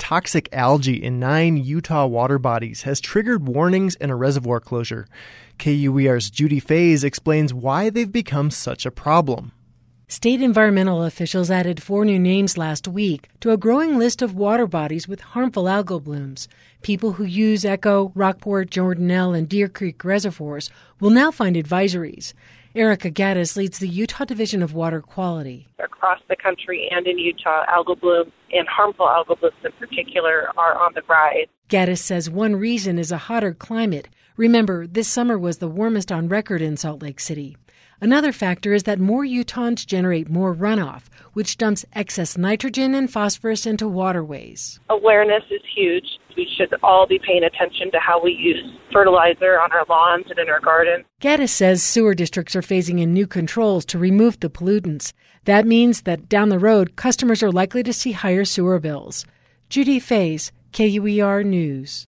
toxic algae in 9 Utah water bodies has triggered warnings and a reservoir closure. KUER's Judy Faze explains why they've become such a problem. State environmental officials added 4 new names last week to a growing list of water bodies with harmful algal blooms. People who use Echo, Rockport, Jordanelle, and Deer Creek reservoirs will now find advisories. Erica Gaddis leads the Utah Division of Water Quality. Across the country and in Utah, algal blooms and harmful algal blooms in particular are on the rise. Gaddis says one reason is a hotter climate. Remember, this summer was the warmest on record in Salt Lake City. Another factor is that more Utahns generate more runoff, which dumps excess nitrogen and phosphorus into waterways. Awareness is huge. We should all be paying attention to how we use fertilizer on our lawns and in our gardens. Gaddis says sewer districts are phasing in new controls to remove the pollutants. That means that down the road, customers are likely to see higher sewer bills. Judy Faze, KUER News.